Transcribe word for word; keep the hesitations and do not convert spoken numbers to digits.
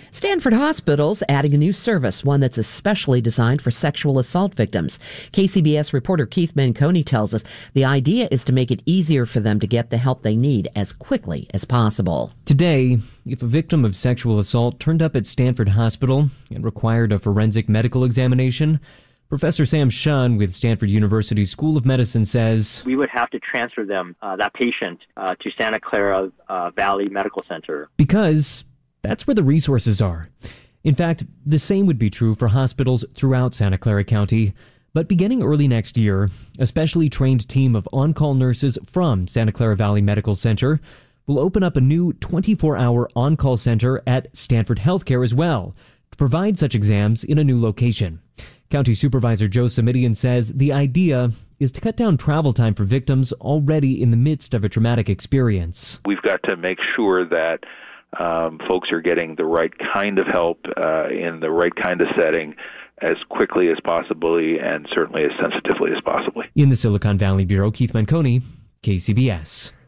Stanford Hospital's adding a new service, one that's especially designed for sexual assault victims. K C B S reporter Keith Manconi tells us the idea is to make it easier for them to get the help they need as quickly as possible. Today, if a victim of sexual assault turned up at Stanford Hospital and required a forensic medical examination, Professor Sam Shun with Stanford University School of Medicine says we would have to transfer them, uh, that patient, uh, to Santa Clara uh, Valley Medical Center. Because that's where the resources are. In fact, the same would be true for hospitals throughout Santa Clara County. But beginning early next year, a specially trained team of on-call nurses from Santa Clara Valley Medical Center will open up a new twenty-four hour on-call center at Stanford Healthcare as well to provide such exams in a new location. County Supervisor Joe Samidian says the idea is to cut down travel time for victims already in the midst of a traumatic experience. We've got to make sure that um, folks are getting the right kind of help uh, in the right kind of setting as quickly as possibly and certainly as sensitively as possibly. In the Silicon Valley Bureau, Keith Manconi, K C B S.